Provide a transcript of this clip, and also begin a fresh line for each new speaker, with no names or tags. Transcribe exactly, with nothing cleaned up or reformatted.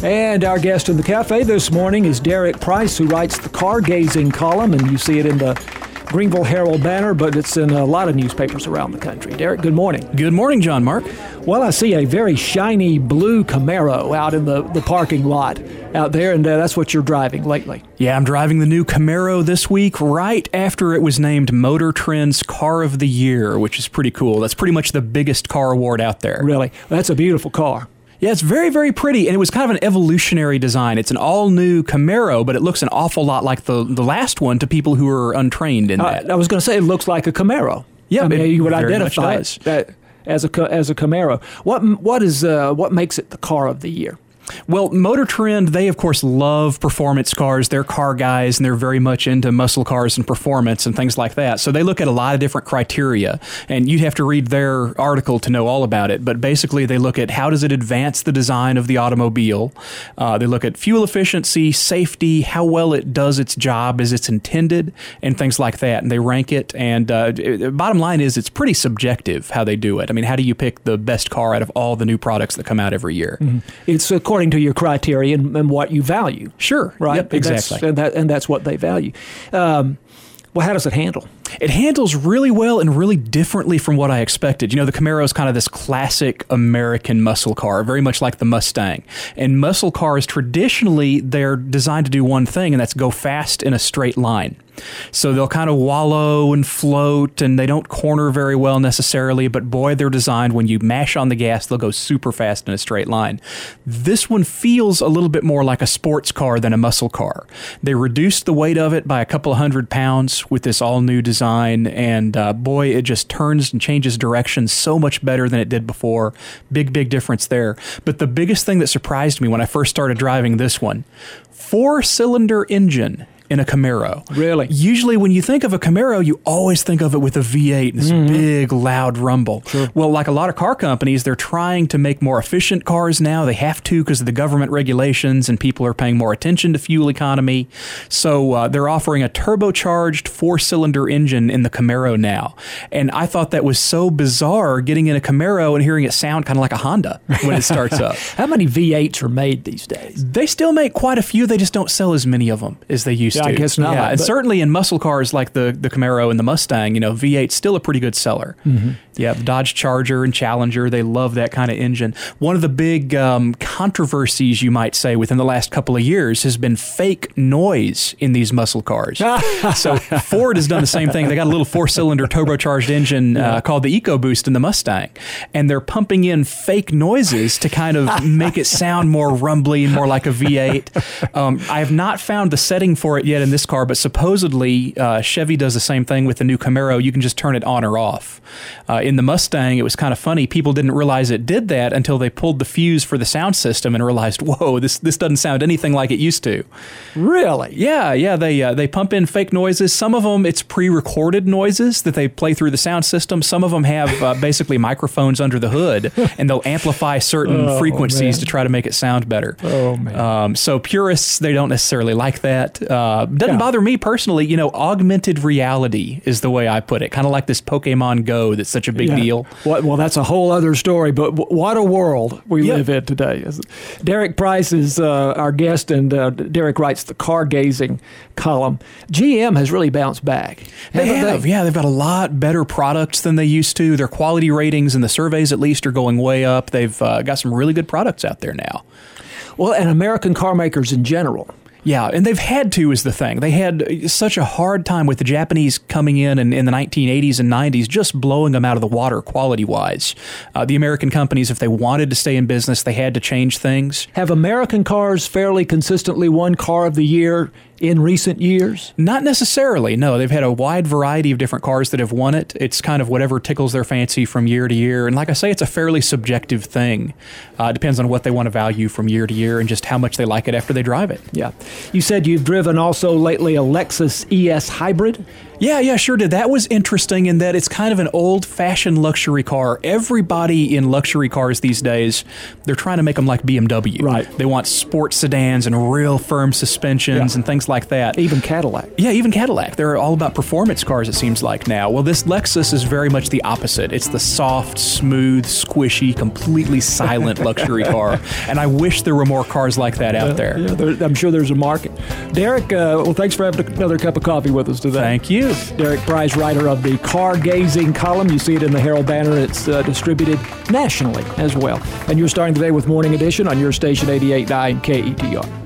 And our guest in the cafe this morning is Derek Price, who writes the Car Gazing column, and you see it in the Greenville Herald Banner, but it's in a lot of newspapers around the country. Derek, good morning.
Good morning, John Mark.
Well, I see a very shiny blue Camaro out in the, the parking lot out there, and uh, that's what you're driving lately.
Yeah, I'm driving the new Camaro this week right after it was named Motor Trend's Car of the Year, which is pretty cool. That's pretty much the biggest car award out there.
Really? That's a beautiful car.
Yeah, it's very, very pretty, and it was kind of an evolutionary design. It's an all-new Camaro, but it looks an awful lot like the, the last one to people who are untrained in that.
Uh, I was going to say it looks like a Camaro.
Yeah,
I mean,
it
you would
very
identify
much does.
it that as a as a Camaro. What what is uh, what makes it the car of the year?
Well, Motor Trend, they of course love performance cars. They're car guys, and they're very much into muscle cars and performance and things like that. So they look at a lot of different criteria, and you'd have to read their article to know all about it. But basically, they look at how does it advance the design of the automobile. Uh, they look at fuel efficiency, safety, how well it does its job as it's intended, and things like that. And they rank it. And uh, bottom line is, it's pretty subjective how they do it. I mean, how do you pick the best car out of all the new products that come out every year?
Mm-hmm. It's according to your criteria and, and what you value.
Sure.
Right?
Yep,
and
exactly.
That's, and, that, and that's what they value. Um, well, how does it handle?
It handles really well and really differently from what I expected. You know, the Camaro is kind of this classic American muscle car, very much like the Mustang. And muscle cars, traditionally, they're designed to do one thing, and that's go fast in a straight line. So they'll kind of wallow and float, and they don't corner very well necessarily, but boy, they're designed when you mash on the gas, they'll go super fast in a straight line. This one feels a little bit more like a sports car than a muscle car. They reduced the weight of it by a couple of hundred pounds with this all-new design, and uh, boy, it just turns and changes direction so much better than it did before. Big, big difference there. But the biggest thing that surprised me when I first started driving this one, four-cylinder engine in a Camaro.
Really?
Usually when you think of a Camaro, you always think of it with a V eight, this mm-hmm. big, loud rumble.
Sure.
Well, like a lot of car companies, they're trying to make more efficient cars now. They have to because of the government regulations, and people are paying more attention to fuel economy. So uh, they're offering a turbocharged four-cylinder engine in the Camaro now. And I thought that was so bizarre, getting in a Camaro and hearing it sound kind of like a Honda when it starts up.
How many V eights are made these days?
They still make quite a few. They just don't sell as many of them as they used
Yeah,
to.
I guess not.
Yeah, and certainly in muscle cars like the, the Camaro and the Mustang, you know, V eight's still a pretty good seller.
Mm-hmm.
Yeah, Dodge Charger and Challenger, they love that kind of engine. One of the big um, controversies, you might say, within the last couple of years has been fake noise in these muscle cars. So Ford has done the same thing. They got a little four-cylinder turbocharged engine uh, called the EcoBoost in the Mustang, and they're pumping in fake noises to kind of make it sound more rumbly and more like a V eight. Um, I have not found the setting for it yet in this car, but supposedly uh, Chevy does the same thing with the new Camaro. You can just turn it on or off. Uh, in the Mustang, it was kind of funny. People didn't realize it did that until they pulled the fuse for the sound system and realized, whoa, this this doesn't sound anything like it used to.
Really?
Yeah, yeah. They uh, they pump in fake noises. Some of them, it's pre-recorded noises that they play through the sound system. Some of them have uh, basically microphones under the hood, and they'll amplify certain
oh,
frequencies
man.
to try to make it sound better.
Oh, man.
Um, so purists, they don't necessarily like that. Uh, doesn't
Yeah.
bother me personally. You know, augmented reality is the way I put it. Kind of like this Pokemon Go that's such a big
Yeah.
deal.
Well, well, that's a whole other story, but w- what a world we
Yep.
live in today. Derek Price is uh, our guest, and uh, Derek writes the Car Gazing column. G M has really bounced back.
They
haven't
have, yeah. They've got a lot better products than they used to. Their quality ratings in the surveys, at least, are going way up. They've uh, got some really good products out there now.
Well, and American car makers in general.
Yeah, and they've had to is the thing. They had such a hard time with the Japanese coming in in, in the nineteen eighties and nineties, just blowing them out of the water quality-wise. Uh, the American companies, if they wanted to stay in business, they had to change things.
Have American cars fairly consistently won Car of the Year in recent years?
Not necessarily, no. They've had a wide variety of different cars that have won it. It's kind of whatever tickles their fancy from year to year. And like I say, it's a fairly subjective thing. Uh, it depends on what they want to value from year to year and just how much they like it after they drive it.
Yeah. You said you've driven also lately a Lexus E S Hybrid?
Yeah, yeah, sure did. That was interesting in that it's kind of an old-fashioned luxury car. Everybody in luxury cars these days, they're trying to make them like B M W.
Right.
They want sports sedans and real firm suspensions
Yeah.
and things like that.
Even Cadillac.
Yeah, even Cadillac. They're all about performance cars, it seems like now. Well, this Lexus is very much the opposite. It's the soft, smooth, squishy, completely silent luxury car. And I wish there were more cars like that out there.
Yeah, there, I'm sure there's a market. Derek, uh, well, thanks for having another cup of coffee with us today.
Thank you.
Derek Price, writer of the Car Gazing column. You see it in the Herald Banner. It's uh, distributed nationally as well. And you're starting today with Morning Edition on your station eighty-eight point nine K E T R.